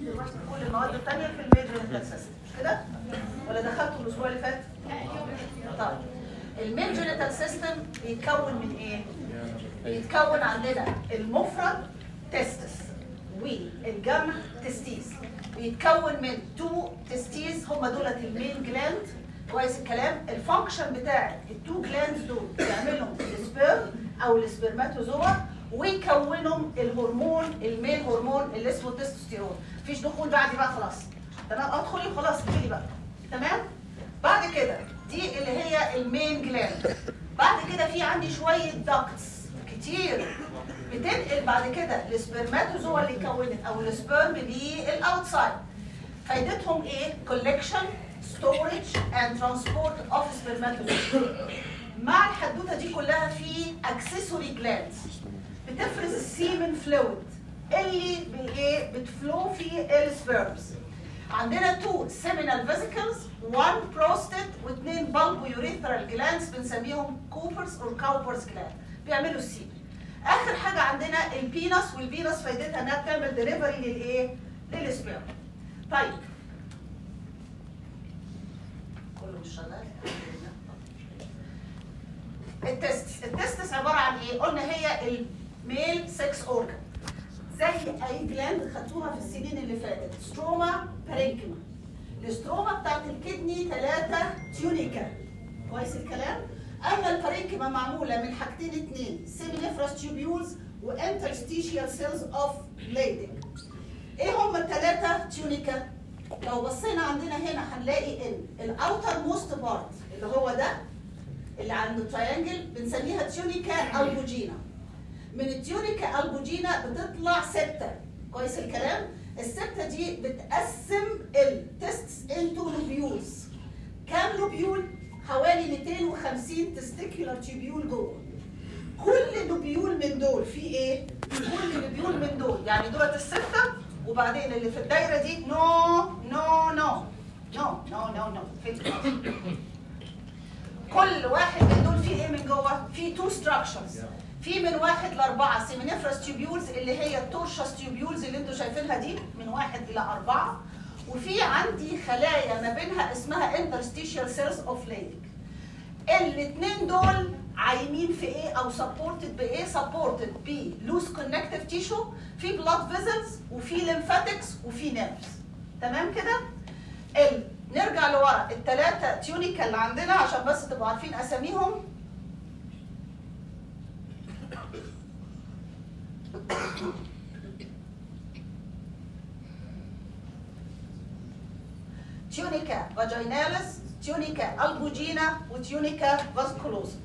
داخلين دلوقتي في كل المواد الثانيه في الميل جينيتال سيستم مش كده؟ ولا دخلتوا الاسبوع اللي فات؟ طيب الميل جينيتال سيستم بيتكون من ايه؟ بيتكون عندنا المفرد تستس والجمع تستيس. بيتكون من 2 تستيس هم دولت المين جلاند. كويس الكلام؟ الفانكشن بتاع التو جلاندز دول بيعملهم السبيرم او السبرماتوزوا ويكونهم الهرمون الميل هرمون اللي اسمه التستوستيرون. مفيش دخول بعدي بقى خلاص. تمام؟ ادخلي وخلاص اجيلي بقى. تمام؟ بعد كده دي اللي هي المين جلاند. بعد كده في عندي شويه داكتس كتير بتنقل بعد كده السبرماتوزوا اللي كونت او السبرم للاوتسايد. فايدتهم ايه؟ collection storage and transport of spermatozoa. مع الحدوته دي كلها في accessory glands بتفرز السيمن فلويد اللي بايه؟ بتفلو في السبرمز. عندنا 2 seminal vesicles 1 prostate و2 bulbourethral glands بنسميهم كوبرز او كاوبرز جلاند بيعملوا السيمن. اخر حاجه عندنا البينس، والبينس فايدتها انها بتعمل ديليفري للايه؟ للسبرم. طيب كله مش شغال. التستس عباره عن ايه؟ قلنا هي الميل سكس اورجان زي اي جلاند خدتوها في السنين اللي فاتت. ستروما بارينكيما. الستروما بتاعت الكدني 3 تيونيكا. كويس الكلام؟ اما البارينكيما معموله من حاجتين 2 سيمينيفراس تيوبيولز وانترستيشيال سيلز اوف بليدنج. ايه هم ال3 تيونيكا؟ لو بصينا عندنا هنا هنلاقي ان الاوتر موست بارت اللي هو ده اللي عند التريانجل بنسميها تيونيكا البوجينا. من التيونيكا البوجينا بتطلع سبتة. كويس الكلام؟ السبتة دي بتقسم التستس انتو لوبيولز. كام لوبيول؟ حوالي 250 تستيكولار تيوبيول جوه. كل لوبيول من دول في ايه؟ كل لوبيول من دول يعني دولت السته وبعدين اللي في الدايره دي نو كل واحد من دول فيه ايه من جوه؟ فيه 2 ستراكشرز. في من 1 ل4 سيمينيفراس تيوبيولز اللي هي التورشس تيوبيولز اللي انتوا شايفينها دي من 1 إلى 4. وفي عندي خلايا ما بينها اسمها interstitial cells of Leydig. الاثنين دول عايمين في ايه او سبورتد بايه؟ سبورتد ب loose connective tissue، في blood vessels وفي lymphatics وفي nerves. تمام كده؟ نرجع لورا ال3 تيونيكا اللي عندنا عشان بس تبقوا عارفين اساميهم. تيونيكا فاجيناليس، تيونيكا البوجينا، وتيونيكا فاسكولوزا.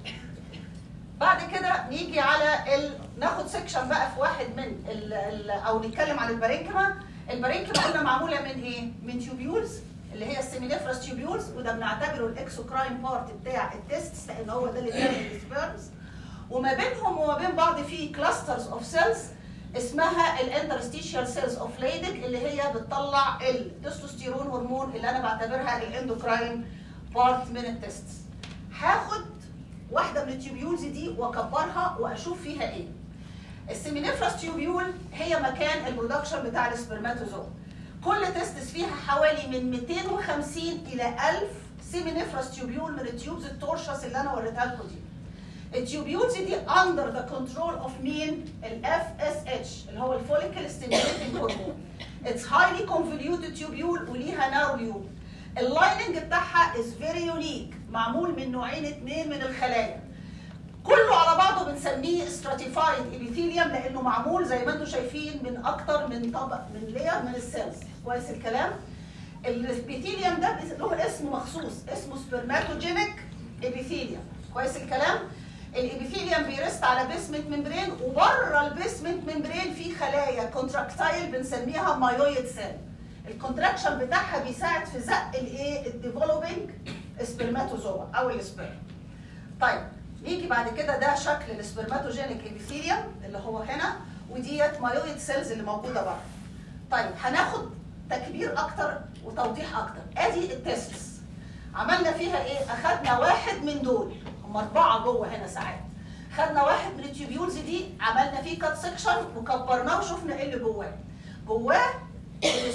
بعد كده نيجي على ناخد سيكشن بقى في واحد من او نتكلم عن البارينكيما. البارينكيما قلنا معموله من ايه؟ من تيوبيولز اللي هي السيمينيفراس تيوبيولز، وده بنعتبره الاكسوكراين بارت بتاع التستس لان هو ده اللي بيعمل السبيرمز. وما بينهم وما بين بعض في كلاسترز اوف سيلز اسمها الانترستيشيال سيلز اوف ليدك اللي هي بتطلع التستوستيرون هرمون اللي انا بعتبرها الاندوكراين بارت من التستس. هاخد واحده من التيوبيولز دي واكبرها واشوف فيها ايه. السيمينيفراس تيوبيول هي مكان البرودكشن بتاع السبرماتوزوا. كل تستس فيها حوالي من 250 الى 1000 سيمينيفراس تيوبيول من التيوبز التورشس اللي انا وريتها لكم دي. التيوبيولز دي under the control of مين؟ ال FSH اللي هو الفوليكل ستيميوليتنج هرمون. It's highly convoluted tubule وليها نارو. اللايننج بتاعها is very unique، معمول من نوعين 2 من الخلايا. كله على بعضه بنسميه stratified epithelium لانه معمول زي ما انتم شايفين من اكتر من طبق من لير من السيلز. كويس الكلام؟ الابيثيليوم ده له اسم مخصوص اسمه سبرماتوجينيك ابيثيليوم. كويس الكلام؟ الابيثيليوم بيرست على بيسمنت ممبرين، وبره البيسمنت ممبرين في خلايا كونتراكتايل بنسميها مايويد سيل. الكونتراكشن بتاعها بيساعد في زق الايه؟ الديفلوبينج سبرماتوزوا او السبرم. طيب نيجي بعد كده ده شكل السبرماتوجينيك ابيثيليوم اللي هو هنا، وديت مايويد سيلز اللي موجوده بره. طيب هناخد تكبير اكتر وتوضيح اكتر. ادي التستس عملنا فيها ايه؟ اخدنا واحد من دول، هم 4 جوه هنا ساعات. خدنا واحد من التيوبيولز دي عملنا فيه كات سكشن وكبرناه وشفنا ايه اللي جواه. جواه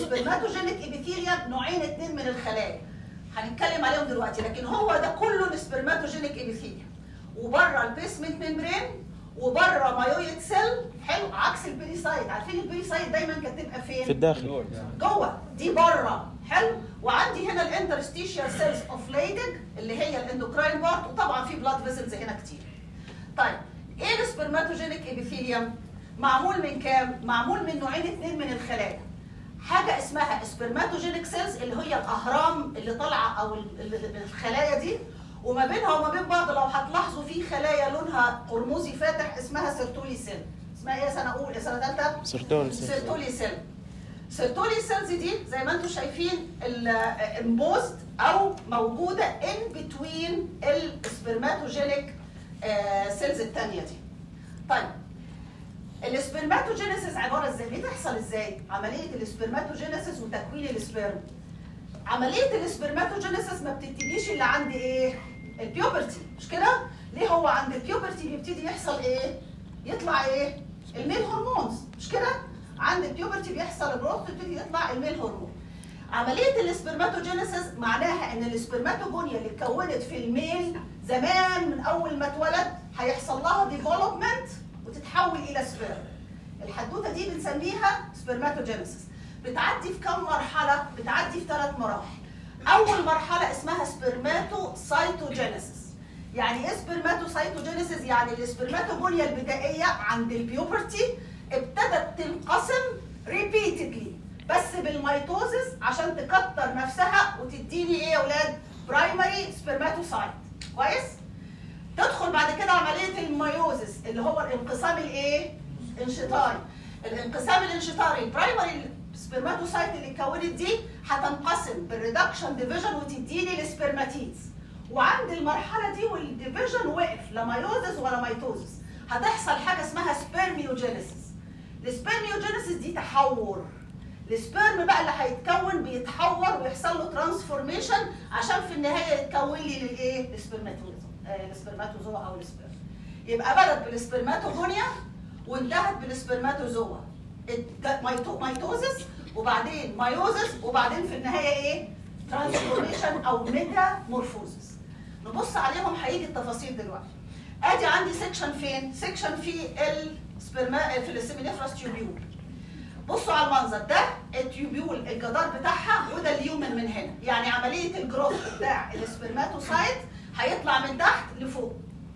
السبرماتوجينيك ابيثيليوم نوعين اتنين من الخلايا هنتكلم عليهم دلوقتي، لكن هو ده كله السبرماتوجينيك ابيثيليوم، وبره البيسمنت ميمبرين وبره مايويد سيل. حلو، عكس البيريسايت. عارفين البيريسايت دايما كانت تبقى فين؟ في الداخل جوه، دي بره. حلو، وعندي هنا الانترستيشيال سيلز اوف ليدنج اللي هي الاندوكراين بارت، وطبعا في بلاد فيزلز هنا كتير. طيب ايه السبرماتوجينيك ابيثيليوم؟ معمول من كام؟ معمول من نوعين اتنين من الخلايا. حاجه اسمها سبرماتوجينيك سيلز اللي هي الاهرام اللي طالعه او الخلايا دي، وما بينها وما بين بعض لو هتلاحظوا في خلايا لونها قرمزي فاتح اسمها سيرتولي سيل. اسمها ايه يا سنه اولى؟ سنه ثالثه؟ سيرتولي سيل. سيرتولي سيل. سيرتولي سيلز دي زي ما انتم شايفين امبوزد او موجوده ان بتوين السبرماتوجينيك سيلز الثانيه دي. طيب السبرماتوجينيسيس عباره ازاي؟ بتحصل ازاي؟ عمليه السبرماتوجينيسيس وتكوين السبرم. عمليه السبرماتوجينيسيس ما بتبتديش الا عند ايه؟ البيوبرتي، مش كده؟ ليه هو عند البيوبرتي بيبتدي يحصل ايه؟ يطلع ايه؟ الميل هرمونز، مش كده؟ عند البيوبرتي بيحصل الجروث، يبتدي يطلع الميل هرمون. عمليه السبرماتوجينيسيس معناها ان السبرماتوجونيا اللي اتكونت في الميل زمان من اول ما اتولد هيحصل لها ديفلوبمنت وتتحول الى سبرم. الحدوته دي بنسميها سبرماتوجينيسيس. بتعدي في كم مرحله؟ بتعدي في 3 مراحل. اول مرحله اسمها سبرماتوسايتوجينيسيس. يعني ايه سبرماتوسايتوجينيسيس؟ يعني السبرماتوجونيا البدائيه عند البيوبرتي ابتدت تنقسم ريبيتدلي بس بالميتوزس عشان تكتر نفسها وتديني ايه يا اولاد؟ برايمري سبرماتوسايت. كويس؟ تدخل بعد كده عمليه الميوزس اللي هو الانقسام الايه؟ انشطاري. الانقسام الانشطاري البرايمري سبرماتوسايت اللي اتكونت دي هتنقسم بالريدكشن ديفيجن وتديني السبرماتيدز. وعند المرحله دي والديفيجن وقف لا ميوزس ولا ميتوزس، هتحصل حاجه اسمها سبرميوجينيسيس. السبرميوجينيسيس دي تحور. السبرم بقى اللي هيتكون بيتحور ويحصل له ترانسفورميشن عشان في النهايه يتكون لي للايه؟ السبرماتوزوا او السبرم. يبقى بدت بالسبرماتوجونيا وانتهت بالسبرماتوزوا. ميتوزس وبعدين مايوزس وبعدين في النهايه ايه؟ ترانسفورميشن او ميتامورفوزس. نبص عليهم هيجي التفاصيل دلوقتي. ادي عندي سيكشن فين؟ سيكشن في في السيمينيفراس تيوبيول. بصوا على المنظر ده، التيوبيول الجدار بتاعها وده اليومن من هنا، يعني عمليه الجروث بتاع السبرماتوسايت هيطلع من تحت لفوق.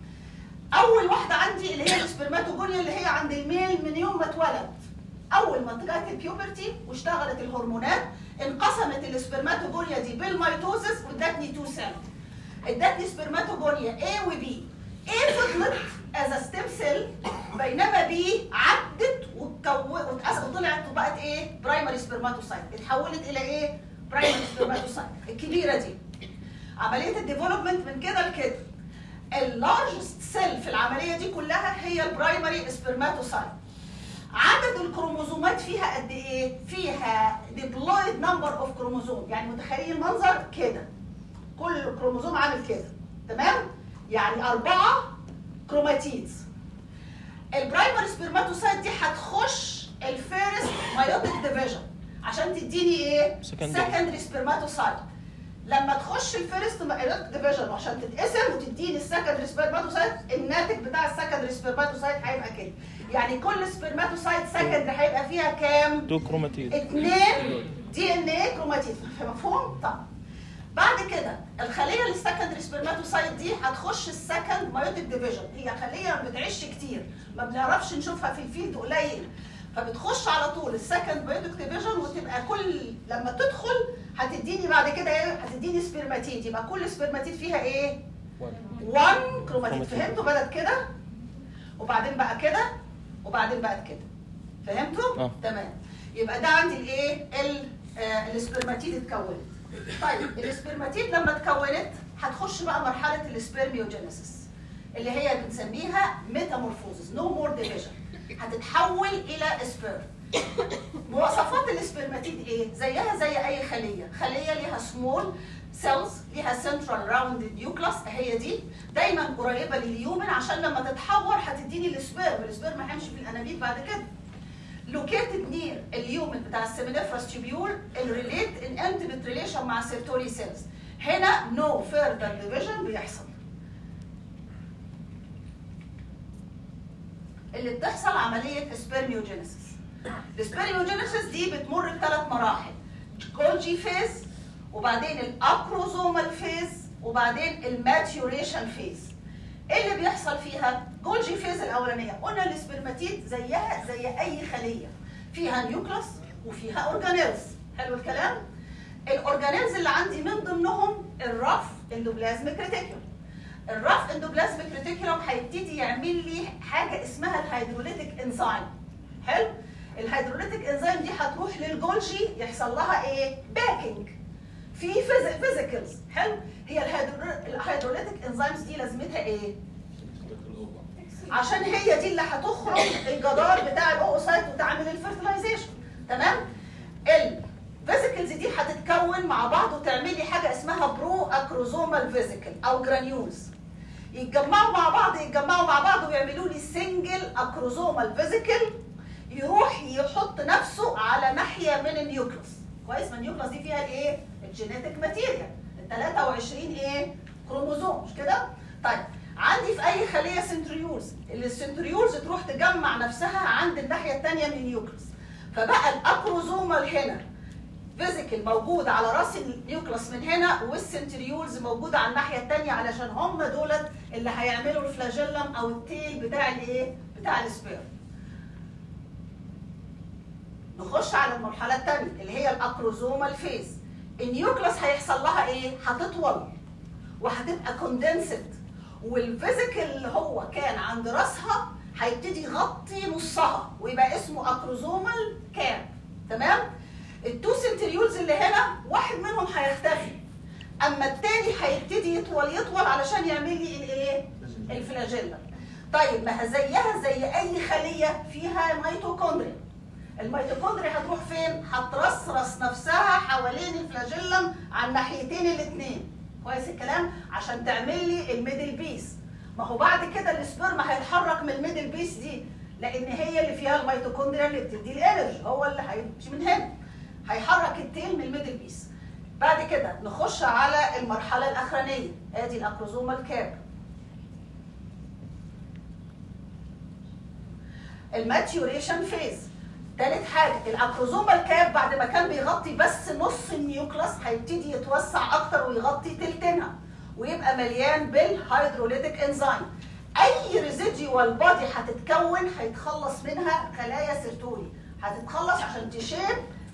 اول واحده عندي اللي هي السبرماتوجونيا اللي هي عند الميل من يوم ما اتولد. اول ما طلعت البيوبرتي واشتغلت الهرمونات انقسمت السبرماتوجونيا دي بالميتوزس وادتني 2 سيل. ادتني سبرماتوجونيا A و B. A فضلت از ستيم سيل بينما B عدت وطلعت وبقت ايه؟ برايمري سبرماتوسايت. اتحولت الى ايه؟ برايمري سبرماتوسايت الكبيره دي. عمليه الديفلوبمنت من كده لكده. اللارجست سيل في العمليه دي كلها هي البرايمري سبرماتوسايت. عدد الكروموزومات فيها قد ايه؟ فيها ديبلويد نمبر اوف كروموزوم، يعني متخيل المنظر كده. كل كروموزوم عامل كده، تمام؟ يعني 4 كروماتيدز. البرايمري سبرماتوسايت دي هتخش الفيرست مايوتيك ديفيجن عشان تديني ايه؟ سكندري سبرماتوسايت. لما تخش الفيرست مايوتيك ديفيجن وعشان تتقسم وتديني السكندري سبرماتوسايت، الناتج بتاع السكندري سبرماتوسايت هيبقى كده. يعني كل سبرماتوسايت سكندري هيبقى فيها كام؟ 2 كروماتيد. 2 دي ان ايه كروماتيد. مفهوم؟ طبعا. بعد كده الخليه السكندري سبرماتوسايت دي هتخش السكند مايوتيك ديفيجن. هي خليه ما بتعيش كتير، ما بنعرفش نشوفها في الفيلد قليل، فبتخش على طول السكند مايوتيك ديفيجن وتبقى كل لما تدخل هتديني بعد كده ايه؟ هتديني سبرماتيد. يبقى كل سبرماتيد فيها ايه؟ 1 كروماتيد. فهمتوا؟ بدت كده وبعدين بقى كده وبعدين بقت كده. فهمتوا؟ تمام. يبقى ده عندي الايه؟ السبرماتيد اتكونت. طيب السبرماتيد لما اتكونت هتخش بقى مرحله السبرميوجينيسيس اللي هي بنسميها ميتامورفوزس، نو مور ديفيجن. هتتحول الى سبرم. مواصفات السبرماتيد ايه؟ زيها زي اي خليه، خليه ليها سمول سيلز، ليها سنترال راوند نيوكلاس هي دي، دايما قريبه لليومن عشان لما تتحور هتديني السبرم. السبرم هيمشي في الانابيب بعد كده. located near اليومن بتاع السيمينيفرس تيبيول الريليت ان انتيميت ريليشن مع سيرتوري سيلز. هنا no further division بيحصل. اللي بتحصل عمليه سبيرميوجينيسيس. السبيرميوجينيسيس دي بتمر بثلاث مراحل، جولجي فيز، وبعدين الاكروزومال فيز، وبعدين الماتيوريشن فيز. ايه اللي بيحصل فيها؟ جولجي فيز الاولانيه قلنا السبرماتيد زيها زي اي خليه، فيها نيوكلس وفيها اورجانيلز. حلو الكلام؟ الاورجانيلز اللي عندي من ضمنهم الرف اندوبلازميك ريتيكولوم. الرف اندوبلازميك ريتيكولوم هيبتدي يعمل لي حاجه اسمها الهيدروليتيك انزيم. حلو؟ الهيدروليتيك انزيم دي هتروح للجولجي يحصل لها ايه؟ باكينج في فيزيكلز. حلو؟ هي الهيدروليتيك انزيمز دي لازمتها ايه؟ عشان هي دي اللي هتخرج الجدار بتاع الاوسايت وتعمل الفيرتلايزيشن. تمام؟ الفيزيكلز دي هتتكون مع بعض وتعمل لي حاجه اسمها برو اكروزومال فيزيكل او جرانيولز. يتجمعوا مع بعض ويعملوا لي سنجل اكروزومال فيزيكل يروح يحط نفسه على ناحيه من النيوكلس. كويس؟ ما النيوكلس دي فيها الايه؟ الجينيتك ماتيريال، ال 23 ايه؟ كروموزوم، مش كده؟ طيب عندي في اي خليه سنتريولز، السنتريولز تروح تجمع نفسها عند الناحيه الثانيه من النيوكلس. فبقى الاكروزومال هنا فيزيكل موجود على راس النيوكلس من هنا، والسنتريولز موجوده على الناحيه الثانيه علشان هم دولت اللي هيعملوا الفلاجيلم او التيل بتاع الايه؟ بتاع السبيرم. نخش على المرحله الثانيه اللي هي الاكروزومال فيز. النيوكلس هيحصل لها ايه؟ هتطول وهتبقى كوندنسد، والفيزيكل اللي هو كان عند راسها هيبتدي يغطي نصها ويبقى اسمه اكروزومال كاب. تمام؟ التو سنتريولز اللي هنا واحد منهم هيختفي، اما التاني هيبتدي يطول علشان يعمل لي الايه؟ الفلاجيلا. طيب ما زيها زي اي خليه فيها ميتوكوندريا. الميتوكوندريا هتروح فين؟ هترصرص نفسها حوالين الفلاجيلم على الناحيتين الاثنين. كويس الكلام؟ عشان تعمل لي الميدل بيس. ما هو بعد كده السبرم هيتحرك من الميدل بيس دي، لان هي اللي فيها الميتوكوندريا اللي بتدي الانرجي، هو اللي هيمشي من هنا. هيحرك التيل من الميدل بيس. بعد كده نخش على المرحله الاخرانيه، ادي الاكروزومال كاب. الماتيوريشن فيز. تالت حاجه الاكروزومال كاب بعد ما كان بيغطي بس نص النيوكلس هيبتدي يتوسع اكتر ويغطي تلتينها ويبقى مليان بالهيدروليتيك انزيم. اي ريزيديوال بادي هتتكون هيتخلص منها خلايا سيرتوري، هتتخلص عشان تشيب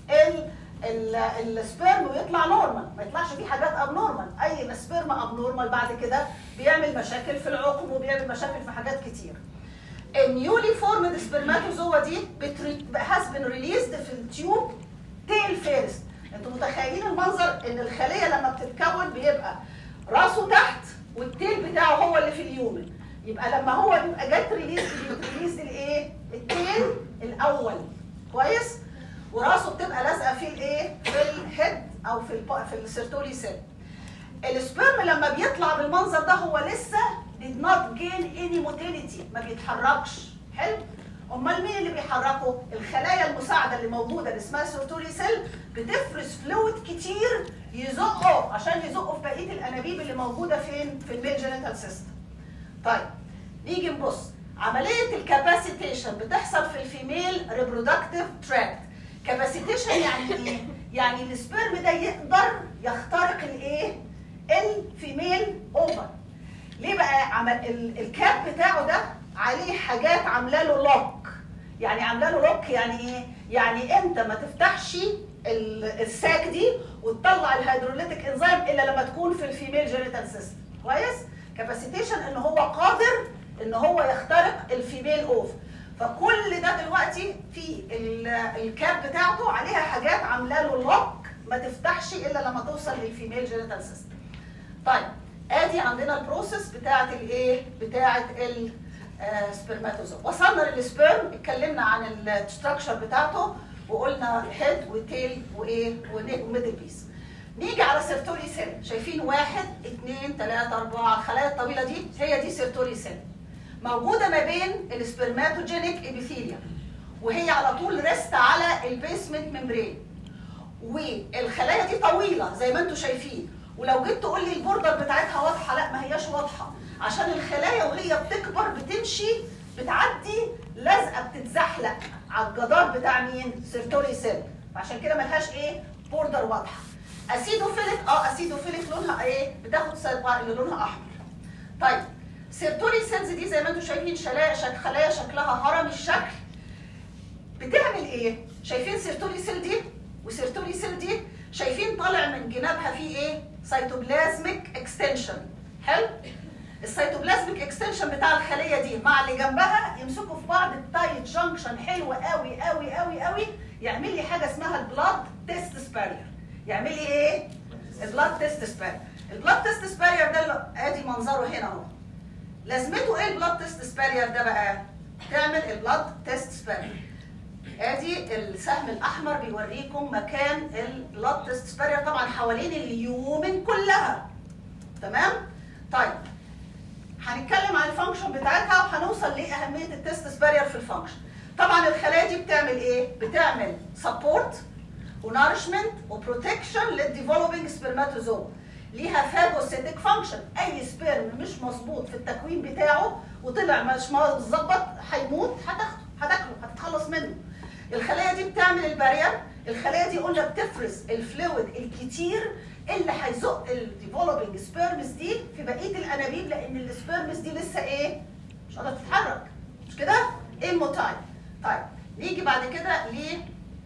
السبيرم ويطلع نورمال، ما يطلعش فيه حاجات اب نورمال. اي سبيرم اب نورمال بعد كده بيعمل مشاكل في العقم وبيعمل مشاكل في حاجات كتير. النيولي فورمد سبرماتوزوا دي has been released في التيوب تيل فيرست. انتوا متخيلين المنظر ان الخليه لما بتتكون بيبقى راسه تحت والتيل بتاعه هو اللي في اليومن. يبقى لما هو بيبقى جت ريليز الايه؟ التيل الاول. كويس؟ وراسه بتبقى لازقه في الايه؟ في الهيد او في السيرتولي سيل. السبرم لما بيطلع بالمنظر ده هو لسه did not gain any motility، ما بيتحركش. حلو؟ امال مين اللي بيحركه؟ الخلايا المساعده اللي موجوده اللي اسمها سيرتولي سيل بتفرز فلويد كتير يزقه عشان يزقه في بقيه الانابيب اللي موجوده فين؟ في الميل جينيتال سيستم. طيب نيجي نبص، عمليه الكاباسيتيشن بتحصل في الفيميل ريبرودكتيف تراكت. كاباسيتيشن يعني ايه؟ يعني السبرم ده يقدر يخترق الايه؟ الفيميل اوفر. ليه بقى؟ الكاب بتاعه ده عليه حاجات عامله له لوك. يعني عامله له لوك يعني ايه؟ يعني انت ما تفتحش الساك دي وتطلع الهيدروليتيك انزيم الا لما تكون في الفيميل جينيتال سيستم. كويس؟ كاباسيتيشن ان هو قادر ان هو يخترق الفيميل اوفر. فكل ده دلوقتي في الكاب بتاعته عليها حاجات عامله له لوك ما تفتحش الا لما توصل للفيميل جينيتال سيستم. طيب ادي عندنا البروسيس بتاعه الايه؟ بتاعه السبرماتوزوم. وصلنا للسبرم، اتكلمنا عن الستراكشر بتاعته وقلنا هيد وتيل وايه؟ وميدل بيس. نيجي على سيرتولي سيل. شايفين 1 2 3 4 الخلايا الطويله دي هي دي سيرتولي سيل. موجوده ما بين السبرماتوجينيك ابيثيليوم وهي على طول ريست على البيسمنت ممبرين، والخلايا دي طويله زي ما انتم شايفين. ولو جيت تقول لي البوردر بتاعتها واضحه، لا ما هياش واضحه، عشان الخلايا وهي بتكبر بتمشي بتعدي لازقه بتتزحلق على الجدار بتاع مين؟ سيرتولي سيل، عشان كده ملهاش ايه؟ بوردر واضحه. اسيدوفيليك اسيدوفيليك لونها ايه؟ بتاخد صبغه اللي لونها احمر. طيب سيرتولي سيلز دي زي ما انتم شايفين خلايا شكلها هرمي الشكل. بتعمل ايه؟ شايفين سيرتولي سيل دي وسيرتولي سيل دي؟ شايفين طالع من جنابها فيه ايه؟ سيتوبلازميك اكستنشن. حلو؟ السيتوبلازميك اكستنشن بتاع الخليه دي مع اللي جنبها يمسكوا في بعض التايت جانكشن حلو قوي قوي قوي قوي، يعمل لي حاجه اسمها البلاد تيستس بارير. يعمل لي ايه؟ البلاد تيستس بارير. البلاد تيستس بارير ده ادي منظره هنا اهو. لازمته ايه البلاد تيستس بارير ده بقى؟ تعمل البلاد تيستس بارير. ادي السهم الاحمر بيوريكم مكان البلاد تيستس بارير، طبعا حوالين اليومن كلها. تمام؟ طيب هنتكلم عن الفانكشن بتاعتها وهنوصل لاهميه التيستس بارير في الفانكشن. طبعا الخلايا دي بتعمل ايه؟ بتعمل سبورت ونارشمنت وبروتكشن للديفلوبينج سبرماتوزوم. ليها فاجوسيتك فانكشن. اي سبيرم مش مظبوط في التكوين بتاعه وطلع مش مظبط هيموت، هتاكله هتتخلص منه. الخلايا دي بتعمل البارير. الخلايا دي قلنا بتفرز الفلويد الكتير اللي هيزق الديفلوبينج سبيرمز دي في بقيه الانابيب، لان السبيرمز دي لسه ايه؟ مش قادره تتحرك، مش كده؟ اموتايل. طيب نيجي بعد كده ل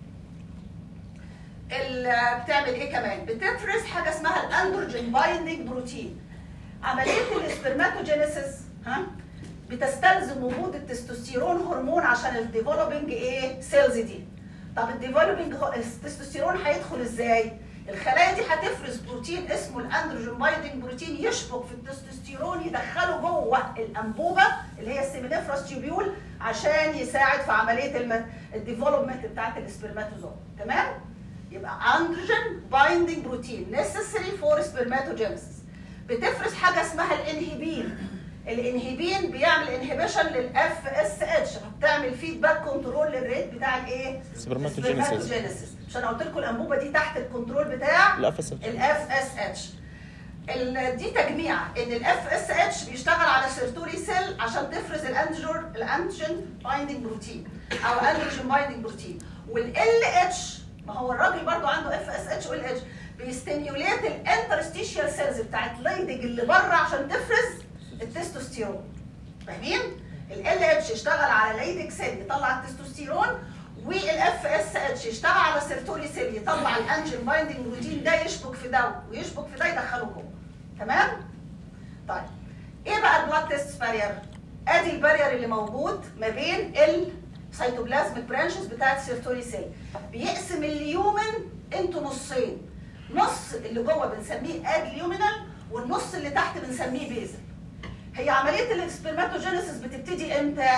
بتعمل ايه كمان؟ بتفرز حاجه اسمها الاندروجين بايندينج بروتين. عمليه السبرماتوجينيسيس بتستلزم وجود التستوستيرون هرمون عشان الديفلوبينج ايه؟ سيلز دي. طب الديفلوبينج التستوستيرون هيدخل ازاي؟ الخلايا دي هتفرز بروتين اسمه الاندروجين بايندينج بروتين يشبك في التستوستيرون يدخله جوه الانبوبه اللي هي السيمينيفراس تيوبيول عشان يساعد في عمليه الديفلوبمنت بتاعت السبرماتوزوم. تمام؟ يبقى اندروجين بايندينج بروتين نيسيسري فور سبرماتوجينيسيس. بتفرز حاجه اسمها الانهبين. الانهبين بيعمل انهبيشن للاف اس اتش، بتعمل فيدباك كنترول للريت بتاع الايه؟ سبرماتوجينيسيس. مش انا قلت لكم الانبوبه دي تحت الكنترول بتاع الاف اس اتش. دي تجميع ان الاف اس اتش بيشتغل على سيرتولي سيل عشان تفرز الانتيجين بايندينج بروتين او اندروجين بايندينج بروتين، والال اتش ما هو الراجل برضو عنده اف اس اتش وال اتش بيستيميوليت الانترستيشيال سيلز بتاعت ليدج اللي بره عشان تفرز التستوستيرون. فاهمين؟ ال اتش يشتغل على ليدج سيل يطلع التستوستيرون، والاف اس اتش يشتغل على سيرتولي سيل يطلع الانجين بايندينج بروتين، ده يشبك في ده ويشبك في ده يدخله جوه. تمام؟ طيب ايه بقى البلاد تيست بارير؟ ادي البارير اللي موجود ما بين السيتوبلازميك برانشز بتاعت سيرتولي سيل. بيقسم اليومن انتوا نصين، نص اللي جوه بنسميه ادليومينال والنص اللي تحت بنسميه بيزل. هي عمليه السبرماتوجينيسيس بتبتدي امتى؟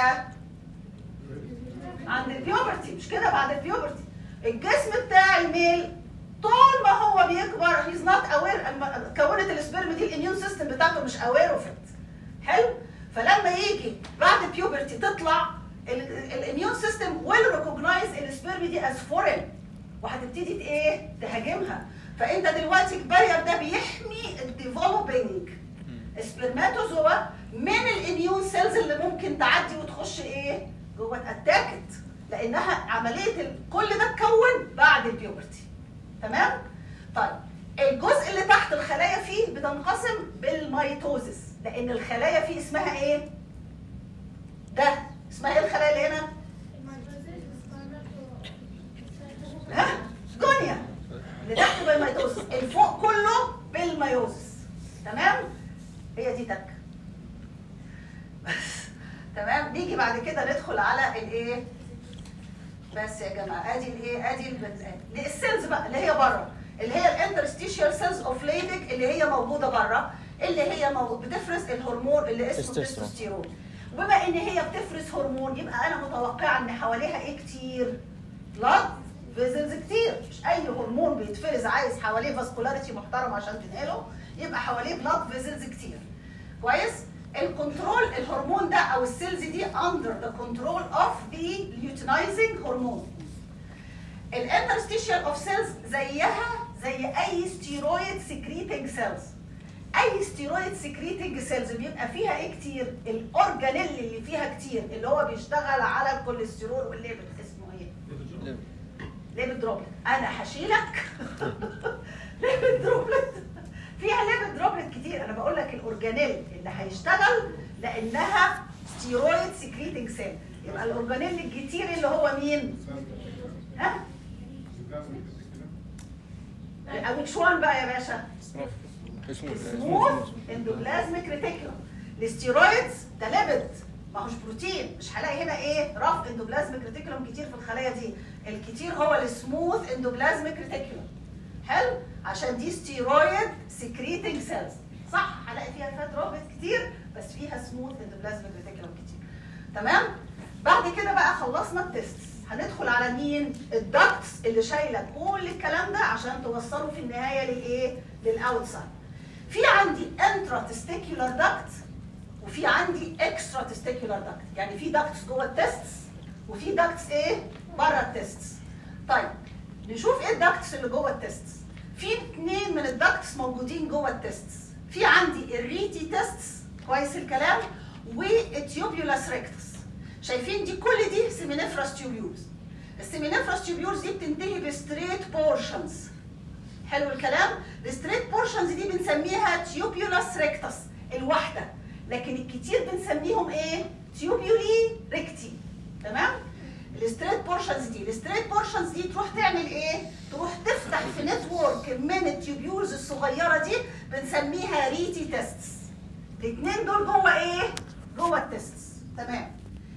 عند البيوبرتي، مش كده؟ بعد البيوبرتي. الجسم بتاع الميل طول ما هو بيكبر هيز نوت اوير، كونت السبرم دي الاميون سيستم بتاعته مش اوير اوف ات. حلو؟ فلما يجي بعد البيوبرتي تطلع الاميون سيستم ويل ريكوجنايز السبرم دي از فورين وهتبتدي ايه؟ تهاجمها. فانت دلوقتي البارير ده بيحمي الديفلوبينج سبرماتوزوا من الاميون سيلز اللي ممكن تعدي وتخش ايه؟ جوه اتاكت، لانها عمليه كل ده اتكون بعد البيوبرتي. تمام؟ طيب الجزء اللي تحت الخلايا فيه بتنقسم بالميتوزس، لان الخلايا فيه اسمها ايه؟ ده اسمها ايه الخلايا اللي هنا؟ ها؟ جونيا. اللي تحت بالميتوزس، الفوق كله بالميوزس. تمام؟ هي دي تك. بس تمام. نيجي بعد كده ندخل على الايه؟ بس يا جماعه ادي الايه؟ ادي السيلز بقى اللي هي بره، اللي هي الانترستيشيال سيلز اوف ليدك اللي هي موجوده بره، اللي هي بتفرز الهرمون اللي اسمه التستوستيرون. وبما ان هي بتفرز هرمون يبقى انا متوقعه ان حواليها ايه كتير؟ بلاد فيزلز كتير. مش اي هرمون بيتفرز عايز حواليه فاسكولاريتي محترم عشان تنقله، يبقى حواليه بلاد فيزلز كتير. كويس؟ الكنترول الهرمون ده او السيلز دي under the control of the luteinizing hormone. الانترستيشال اوف سيلز زيها زي اي ستيرويد سكريتنج سيلز. اي ستيرويد سكريتنج سيلز بيبقى فيها ايه كتير؟ الاورجانيل اللي فيها كتير اللي هو بيشتغل على الكوليسترول والليبيد. اسمه ايه؟ ليبيد دروبلت. انا هشيلك ليبيد دروبلت فيها ليبيد دروبلت كتير. انا بقول لك الاورجانيل اللي هيشتغل لانها ستيرويد سكريتنج سيل. يبقى الاورجانيل الكتير اللي هو مين؟ ها؟ او which one بقى يا باشا؟ سموث اندوبلازميك ريتيكولوم. الستيرويدز ده ليبيد ما هوش بروتين. مش هلاقي هنا ايه؟ رف اندوبلازميك ريتيكولوم كتير في الخلايا دي. الكتير هو السموث اندوبلازميك ريتيكولوم. حلو؟ عشان دي ستيرويد سكريتنج سيلز. صح هلاقي فيها فات روبت كتير بس فيها سموث اندوبلازميك ريتيكولوم كتير. تمام؟ بعد كده بقى خلصنا التست. هندخل على مين؟ الدكتس اللي شايله كل الكلام ده عشان توصله في النهايه للايه؟ للاوتسايد. في عندي انترا تستيكولار داكت وفي عندي اكسترا تستيكولار داكت. يعني في داكتس جوه التستس وفي داكتس ايه؟ بره التستس. طيب نشوف ايه الداكتس اللي جوه التستس. في 2 من الداكتس موجودين جوه التستس. في عندي الريتي تستس كويس الكلام والتيوبيولاس ريكتس. شايفين دي كل دي سيمينيفراس تيوبيولز. السيمينيفراس تيوبيولز دي بتنتهي بستريت بورشنز. حلو الكلام؟ الستريت بورشنز دي بنسميها تيوبيولاس ريكتس الواحده، لكن الكتير بنسميهم ايه؟ تيوبيولي ريكتي. تمام؟ الستريت بورشنز دي تروح تعمل ايه؟ تروح تفتح في نتورك من التيوبيولز الصغيره دي بنسميها ريتي تيستس. الاثنين دول جوه ايه؟ جوه التيستس. تمام؟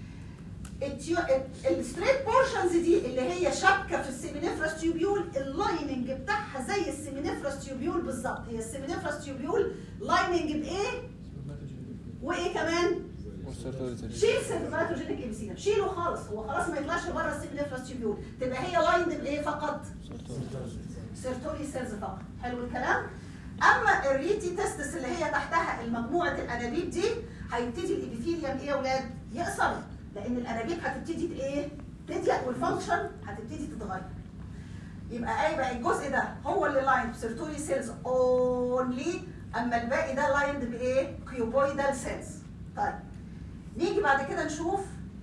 الستريت بورشنز دي اللي هي شابكه في السيمينيفراس تيوبيول، اللايننج بتاعها زي السيمينيفراس تيوبيول بالظبط. هي السيمينيفراس تيوبيول لايننج بايه؟ وايه كمان؟ شيل سيرتوجينيك ابيثيليوم، شيله خالص، هو خلاص ما يطلعش بره السيمينيفراس تيوبيول، تبقى هي لايند بايه فقط؟ سيرتولي سيلز فقط. حلو الكلام؟ اما الريتي تستس اللي هي تحتها المجموعه الانابيب دي هيبتدي الابيثيليوم ايه يا اولاد؟ يقصر، لان الانابيب هتبتدي ايه؟ تضيق والفانكشن هتبتدي تتغير. يبقى الجزء ده هو اللي لايند بسيرتولي سيلز اونلي، اما الباقي ده لايند بايه؟ كيوبويدال سيلز. طيب نيجي بعد كده نشوف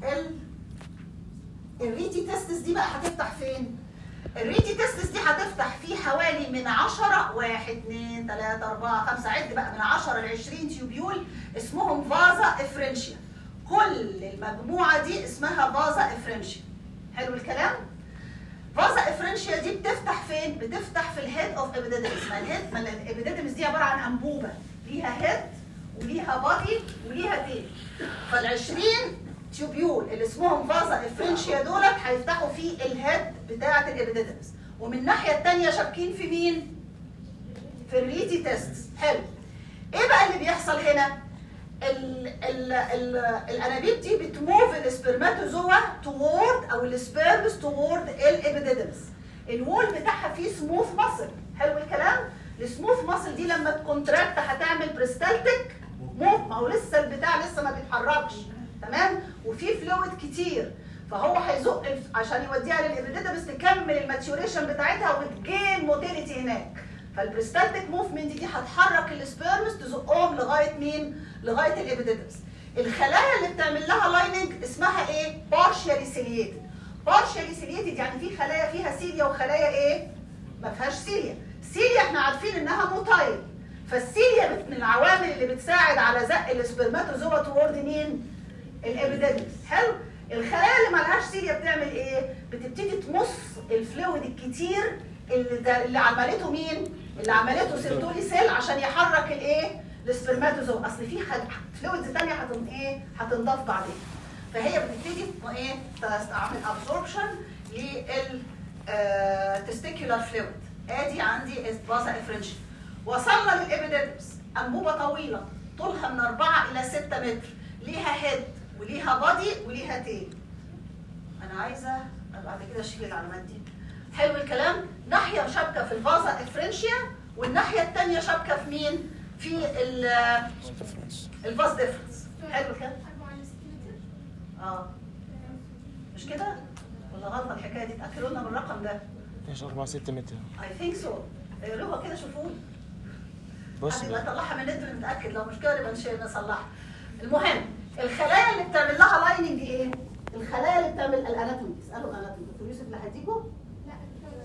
الريتي تستس دي بقى هتفتح فين؟ الريتي تستس دي هتفتح في حوالي من 10 1 2 3 4 5 عد بقى من 10 ل 20 تيوبيول اسمهم فازا افرنشيا. كل المجموعه دي اسمها فازا افرنشيا. حلو الكلام؟ فازا افرنشيا دي بتفتح فين؟ بتفتح في الهيد اوف ابيديدمس. ما الابيديدمس دي عباره عن انبوبه ليها هيد وليها بادي وليها تيل. فال20 تيوبيول اللي اسمهم فازا افرنشيا دولت هيفتحوا في الهيد بتاعه الابيديدمس، ومن الناحيه الثانيه شابكين في مين؟ في الريتي تيستس. حلو. ايه بقى اللي بيحصل هنا؟ الانابيب دي بتموف السبرماتوزوا توورد او السبيرمز توورد الابيديدمس. الوول بتاعها فيه سموث ماسل. حلو الكلام؟ السموث ماسل دي لما تكونتراكت هتعمل بريستالتيك موف، ما هو لسه البتاع لسه ما بيتحركش. تمام؟ وفي فلويد كتير، فهو هيزق عشان يوديها للابيديدمس تكمل الماتيوريشن بتاعتها وتجين موتيليتي هناك. فالبريستالتيك موفمنت دي هتحرك السبيرمز تزقهم لغايه مين؟ لغايه الابيديدمس. الخلايا اللي بتعمل لها لايننج اسمها ايه؟ بارشيالي سيلييتد. بارشيالي سيلييتد يعني في خلايا فيها سيليا وخلايا ايه؟ ما فيهاش سيليا. سيليا احنا عارفين انها موتايل، فالسيليا من العوامل اللي بتساعد على زق السبرماتوزوا تورد مين؟ الابيديدمس. حلو؟ الخلايا اللي مالهاش سيليا بتعمل ايه؟ بتبتدي تمص الفلويد الكتير اللي عملته مين؟ اللي عملته سيرتولي سيل عشان يحرك الايه؟ السبرماتوزوا. اصل في فلويدز ثانيه هتنضاف بعدين. فهي بتبتدي ايه؟ تعمل ابسوربشن للتستيكولار فلويد. ادي عندي فازا افرنشيا. وصلنا للابيديدمس، انبوبه طويله طولها من 4 إلى 6 متر، ليها هيد وليها بادي وليها تيل. انا عايزه بعد كده اشيل العلامات دي. حلو الكلام؟ ناحيه شابكه في الفازا افرنشيا والناحيه الثانيه شابكه في مين؟ في الفاز ديفرنس. حلو كده؟ مش كده؟ ولا غلطه الحكايه دي؟ تاكلوا لنا بالرقم ده. ايش 4 6 متر؟ اي ثينك سو. اقروها كده شوفوني. بص يبقى طلعها من النت نتاكد، لو مش كده يبقى نصلحها. المهم الخلايا اللي بتعمل لها لايننج ايه؟ الخلايا اللي بتعمل الاناتومي. اسالوا الاناتومي. دكتور يوسف اللي هيديكوا؟ لا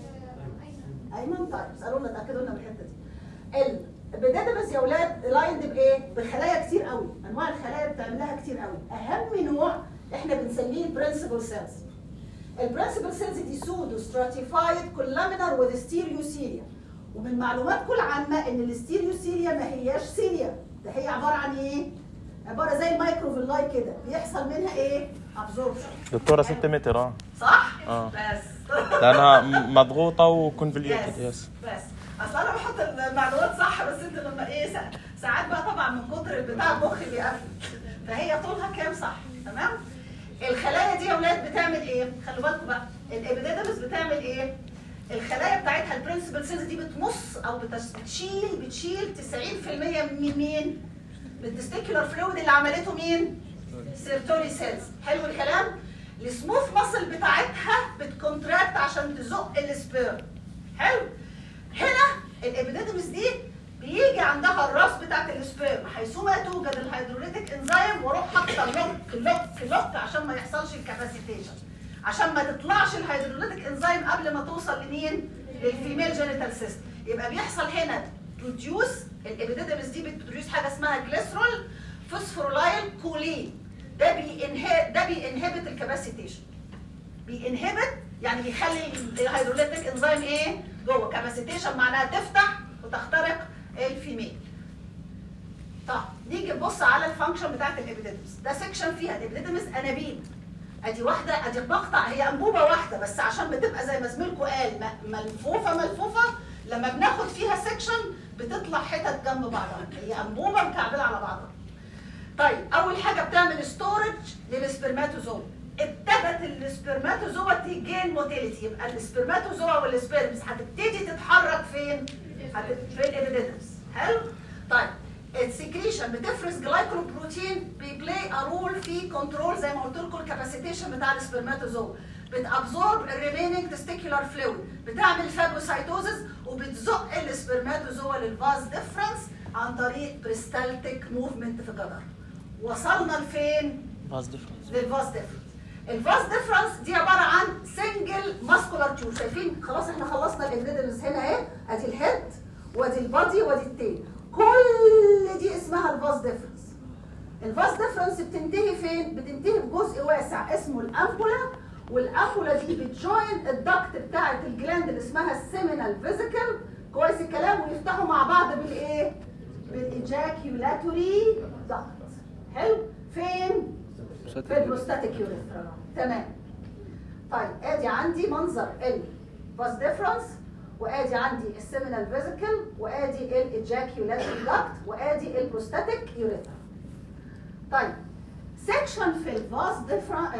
ايمن. طيب اسالوا لنا تاكدوا لنا من الحته دي. البيديدمس يا اولاد لايند بايه؟ بخلايا كتير قوي، انواع الخلايا اللي بتعمل لها كتير قوي. اهم نوع احنا بنسميه البرنسبل سيلز. البرنسبل سيلز دي سودو ستراتيفايد كولامينر وذ ستيريوسيليا. ومن معلوماتكم العامه ان الستيريوسيليا ما هياش سيليا، ده هي عباره عن ايه؟ عباره زي المايكروفيلاي كده، بيحصل منها ايه؟ ابزوربشن. دكتوره 6 متر صح؟ بس لانها مضغوطه وكونفليوتد. يس بس اصل انا بحط المعلومات صح، بس انت لما ايه ساعات بقى طبعا من كتر البتاع المخ بيقفل. فهي طولها كام صح؟ تمام؟ الخلايا دي يا اولاد بتعمل ايه؟ خلوا بالكم بقى، الابيديدمس بتعمل ايه؟ الخلايا بتاعتها البرنسبل سيلز دي بتمص او بتشيل 90% من مين؟ من التستيكولار فلويد اللي عملته مين؟ سيرتولي سيلز. حلو الكلام؟ السموث ماسل بتاعتها بتكونتراكت عشان تزق السبيرم. حلو؟ هنا الابيديدمس دي بيجي عندها الراس بتاعت السبيرم حيثما توجد الهيدروليتيك انزيم، واروح حاطه لوك عشان ما يحصلش الكاباسيتيشن، عشان ما تطلعش الهيدروليتيك انزيم قبل ما توصل لمين؟ للفيميل جينيتال سيستم. يبقى بيحصل هنا بروديوس الابيديدمس دي بتبروديوس حاجه اسمها جليسرول فوسفورايل كولين. ده بينهبت الكاباسيتيشن. بينهبت يعني بيخلي الهيدروليتيك انزيم ايه؟ جوه. كاباسيتيشن معناها تفتح وتخترق الفيميل. طب نيجي نبص على الفانكشن بتاعت الابيديدمس. ده سيكشن فيها الابيديدمس انابيب. ادي واحده، ادي مقطع، هي انبوبه واحده بس عشان بتبقى زي ما زميلكم قال ملفوفه. لما بناخد فيها سيكشن بتطلع حتت جنب بعضها، هي انبوبه مكعبله على بعضها. طيب اول حاجه بتعمل ستورج للسبرماتوزوا. ابتدت السبرماتوزوا تجين موتيليتي، يبقى السبرماتوزوا والسبيرمز هتبتدي تتحرك فين؟ في الابيديدمس. حلو؟ طيب السكريشن بتفرز جلايكوبروتين بيبلاي رول في كنترول زي ما قلت لكم الكاباسيتيشن بتاع السبرماتوزوا. بتابزورب الريمينينج تستيكولار فلويد، بتعمل فاجوسايتوزس وبتزق السبرماتوزوا للفاز ديفرنس عن طريق بريستالتيك موفمنت في الجدر. وصلنا لفين؟ فاز ديفرنس. للفاز ديفرنس. الفاز ديفرنس دي عباره عن سنجل ماسكولار تيوب. شايفين خلاص احنا خلصنا الابيديدمس هنا اهي، ادي الهيد وادي البادي وادي التيل، كل دي اسمها الفاز ديفرنس. الفاز ديفرنس بتنتهي فين؟ بتنتهي بجزء واسع اسمه الامبولا، والامبولا دي بتجوين الدكت بتاعت الجلاند اللي اسمها السيمينال فيزيكال. كويس الكلام؟ ويفتحوا مع بعض بالايه؟ بالايجاكيولاتوري دكت. حلو؟ فين؟ في البروستاتيك يوريثرا. تمام. طيب ادي عندي منظر الفاز ديفرنس، وادي عندي السيمينال فيزيكال، وادي الايجاكيولاتوري دكت، وادي البروستاتيك يوريثرا. طيب سيكشن في الفاز ديفرنس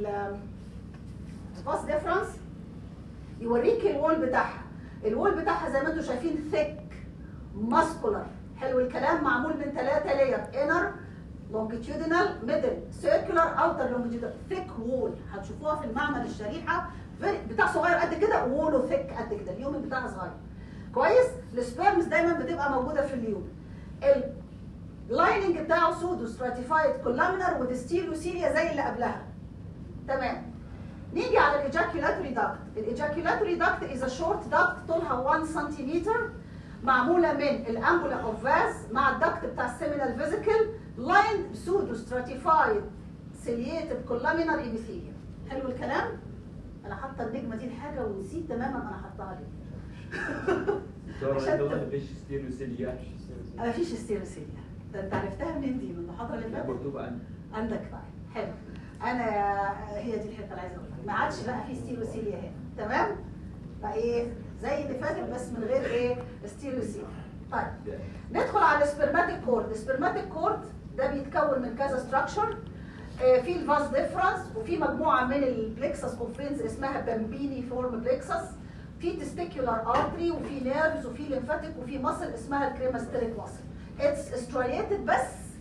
الفاز ديفرنس يوريك الوول بتاعها. الوول بتاعها زي ما انتم شايفين ثيك ماسكولار. حلو الكلام؟ معمول من 3 لاير، انر لونجيتيودينال ميدل سيركولار اوتر لونجيتيودينال ثيك وول. هتشوفوها في المعمل الشريحه بتاع صغير قد كده ووله ثيك قد كده، اليومن بتاعها صغير. كويس؟ السبيرمز دايما بتبقى موجوده في اليومن. اللايننج بتاعه سودو ستراتيفايد كولامينر وديستيلوسيليا زي اللي قبلها. تمام. نيجي على الايجاكيولاتوري داكت. الايجاكيولاتوري داكت از ا شورت داكت طولها 1 سنتيمتر، معموله من الامبولا اوف فاز مع الداكت بتاع السيمينال فيزيكال، لاين سودو ستراتيفايد سيلييتد كولامينر ايبيثيليوم. حلو الكلام؟ انا حاطه النجمه دي لحاجه ونسيت تماما انا حاطاها ليه. عشان مفيش ستيروسيليا. مفيش ستيروسيليا. ده انت عرفتها منين دي؟ من المحاضره اللي فاتت؟ مكتوبه عندك بقى. حلو. انا هي دي الحته اللي عايزه اقولها، ما عادش بقى في ستيروسيليا هنا. تمام؟ بقى ايه؟ زي اللي فاتت بس من غير ايه؟ ستيروسيليا. طيب ندخل على السبرماتيك كورد. السبرماتيك كورد ده بيتكون من كذا ستراكشر. في الفاز ديفرنس، وفي مجموعه من البلكسس اوف فينز اسمها بامبيني فورم بلكسس، في تستيكولار ارتري، وفي نيرفز، وفي ليمفاتيك، وفي ماسل اسمها الكريماستريك ماسل. اتس سترياتد بس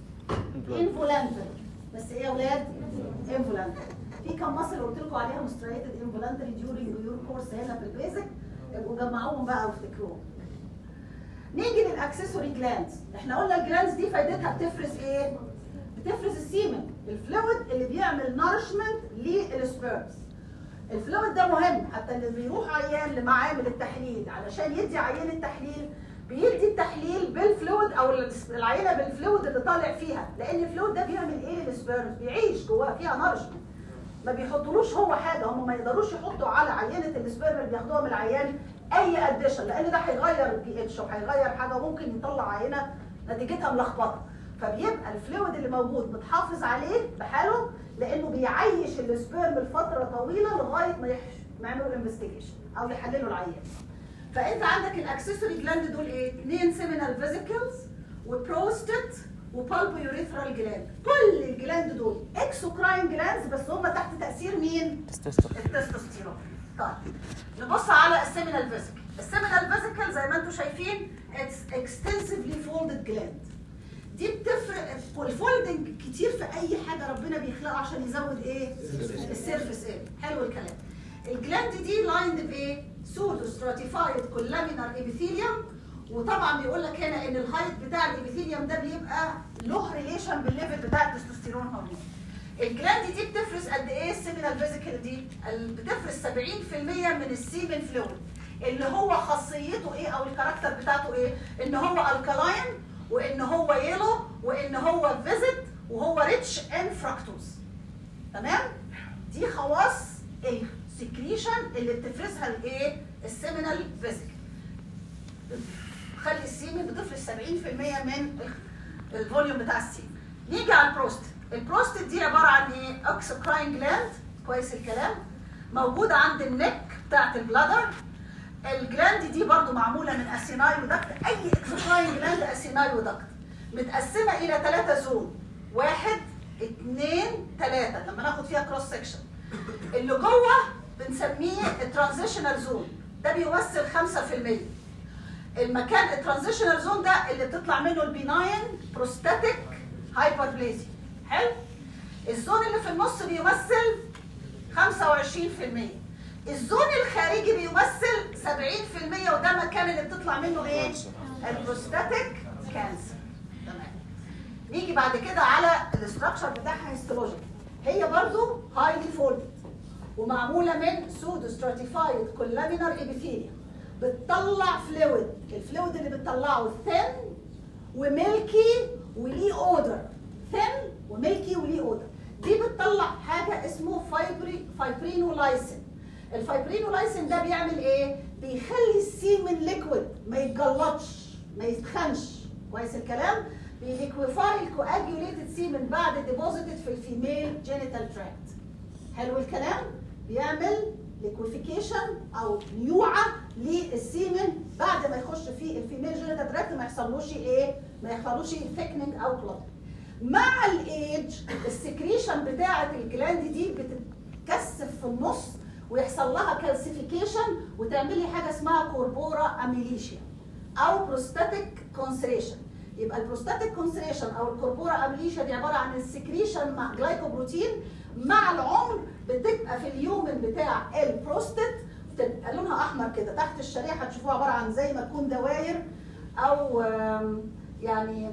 انفولانتري. بس ايه يا اولاد؟ انفولانتري. في كم مصل قلت لكم عليها مستريتد انفولانتري ديورنج يور كورس هنا في البيزك، ابقوا جمعوهم بقى وافتكروهم. نيجي للاكسسوري جلاندز. احنا قلنا الجلاندز دي فايدتها بتفرز ايه؟ بتفرز السيمن، الفلويد اللي بيعمل نارشمنت للسبيرمز. الفلويد ده مهم، حتى اللي بيروح عيان لمعامل التحليل علشان يدي عينه تحليل بيدي التحليل بالفلويد او العينه بالفلويد اللي طالع فيها، لان الفلويد ده بيعمل ايه للسبيرمز؟ بيعيش جواه، فيها نارشمنت. ما بيحطولوش هو حاجه، هم ما يقدروش يحطوا على عينه السبيرم اللي بياخدوها من العيان اي اديشن، لان ده هيغير البي اتش وهيغير حاجه وممكن يطلع عينه نتيجتها ملخبطه. فبيبقى الفلويد اللي موجود متحافظ عليه بحاله، لانه بيعيش السبيرم لفتره طويله لغايه ما يعملوا الانفستيجيشن او يحللوا العيان. فانت عندك الاكسسوري جلاند دول ايه؟ 2 سيمينال فيزيكلز وبروستات وبالبو يوريثرال جلاند. كل الجلاند دول اكسوكراين جلاندز، بس هم تحت تاثير مين؟ التستوستيرون. طيب نبص على السيمينال فيزيكل. السيمينال فيزيكل زي ما انتم شايفين اتس اكستنسيفلي فولدد جلاند. دي بتفرق، والفولدنج كتير في اي حاجه ربنا بيخلقه عشان يزود ايه؟ السيرفيس ايه. حلو الكلام. الجلاند دي لايند بايه؟ سودو ستراتيفايد كولامينار ابيثيليوم. وطبعا بيقول لك هنا ان الهايت بتاع الابيثيليوم ده بيبقى له ريليشن بالليفل بتاع التستوستيرون هرمون. الجلاند دي بتفرز قد ايه السيمينال فيزيكل دي؟ بتفرز 70% من السيمن فلويد، اللي هو خاصيته ايه او الكاركتر بتاعته ايه؟ ان هو الكالاين، وان هو يلو، وان هو فيزيت، وهو ريتش ان فركتوز. تمام؟ دي خواص السكريشن اللي بتفرزها الايه؟ السيمينال فيزيكل. خلي السيمن بتفرز 70% من الفوليوم بتاع السيمن. نيجي على البروستات. البروستات دي عباره عن ايه؟ اكسوكراين جلاند. كويس الكلام؟ موجوده عند النك بتاعت البلادر. الجلاند دي برضو معموله من اسيناي ودكت. اي اكسوكراين جلاند اسيناي ودكت. متقسمه الى 3 زون، 1 2 3 لما ناخد فيها كروس سكشن. اللي جوه بنسميه الترانزيشنال زون، ده بيمثل 5%. المكان الترانزيشنال زون ده اللي بتطلع منه البيناين بروستاتيك هايبربليزيا. حلو؟ الزون اللي في النص بيمثل 25%. الزون الخارجي بيمثل 70%، وده المكان اللي بتطلع منه ايه؟ البروستاتيك كانسر. تمام. نيجي بعد كده على الاستراكشر بتاعها هيستولوجيك. هي برضو هايلي فولدد ومعموله من سودو ستراتيفايد كولامينار ابيثيليوم. بتطلع فلويد، الفلويد اللي بتطلعه ثين وميلكي وليه اودر. ثين وميلكي وليه اودر. دي بتطلع حاجه اسمه فايبرينولايسين. الفايبرينولايسين ده بيعمل ايه؟ بيخلي السيمن ليكويد، ما يتجلطش، ما يتخنش. كويس الكلام؟ بيليكويفاي الكواجيوليتد سيمن بعد ديبوزيتد في الفيميل جينيتال تراكت. حلو الكلام؟ بيعمل ليكويفيكيشن او نيوعه للسيمن بعد ما يخش في الفيميل جينيتال تراكت، ما يحصلوش ايه؟ ما يحصلوش ثيكنينج او كلوتنج. مع الايدج السكريشن بتاعه الجلاند دي بتتكثف في النص ويحصل لها كالسيفيكيشن وتعملي حاجه اسمها كوربورا اميليشيا او بروستاتيك كونسريشن. يبقى البروستاتيك كونسريشن او الكوربورا اميليشيا دي عباره عن السكريشن مع جلايكوبروتين. مع العمر بتبقى في اليومن بتاع البروستات بتبقى لونها احمر كده، تحت الشريحه تشوفوها عباره عن زي ما تكون دواير او يعني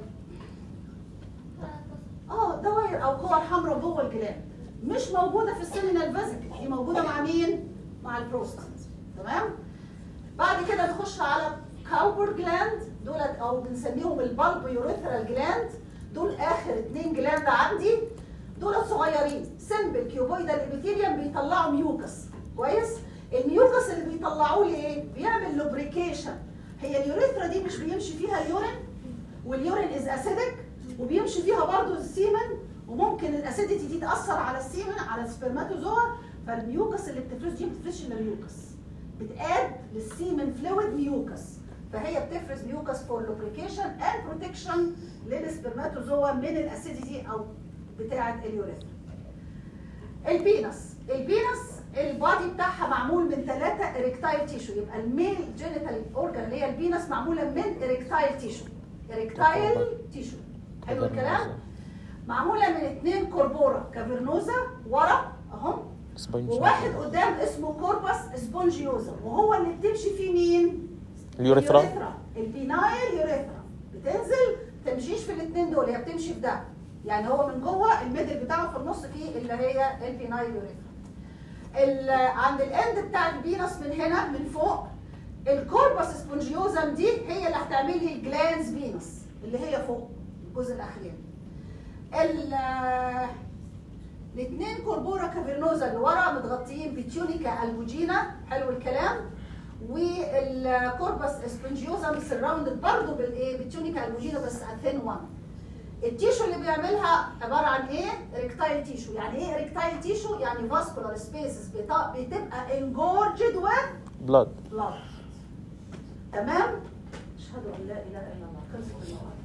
دواير او كور حمراء جوه الجلاند. مش موجوده في السيمينال فيزيكل، دي موجوده مع مين؟ مع البروستات. تمام؟ بعد كده نخش على كاوبر جلاند، دولت او بنسميهم البالبو يوريثرال جلاند. دول اخر 2 جلاند عندي، دولت صغيرين سمبل كيوبويدال ابيثيليوم، بيطلعوا ميوكس. كويس؟ الميوكس اللي بيطلعوه ليه؟ بيعمل لوبريكيشن. هي اليوريثرا دي مش بيمشي فيها اليورين، واليورين از اسيدك، وبيمشي فيها برضو السيمن، وممكن الاسيديتي دي تاثر على السيمن، على السبرماتوزوا. فالميوكس اللي بتفرز دي ما بتفرزش الا ميوكس، بتاد للسيمن فلويد ميوكس. فهي بتفرز ميوكس فور لوبريكيشن اند بروتكشن للسبرماتوزوا من الاسيديتي او بتاعه اليوريثرا. البينس البادي بتاعها معمول من 3 اريكتايل تيشو. يبقى الميل جينيتال اورجان اللي هي البينس معموله من اريكتايل تيشو. حلو الكلام؟ معموله من 2 كوربورا كافرنوزا ورا اهم، وواحد قدام اسمه كوربس سبونجيوزا، وهو اللي بتمشي فيه مين؟ اليوريثرا. البينايل يوريثرا بتنزل تمشيش في الاثنين دول، هي بتمشي في ده، يعني هو من جوه الميدل بتاعه في النص فيه اللي هي البينايل يوريثرا. عند الاند بتاع الفينس من هنا من فوق الكوربس سبونجيوزم دي هي اللي هتعمل لي الجلانز فينس اللي هي فوق الجزء الاخير. الاثنين كوربورا كافرنوزا اللي ورا متغطيين بتيونيكا البوجينا، حلو الكلام، والكوربس سبونجيوزم سراوندد برضه بالايه؟ بالتيونيكا البوجينا بس ثين وان. التيشو اللي بيعملها عباره عن ايه؟ ريكتايل تيشو. يعني ايه ريكتايل تيشو؟ يعني فاسكولار سبيسز بتبقى انجورجد وذ بلاد. تمام؟ اشهد ان لا اله الا الله.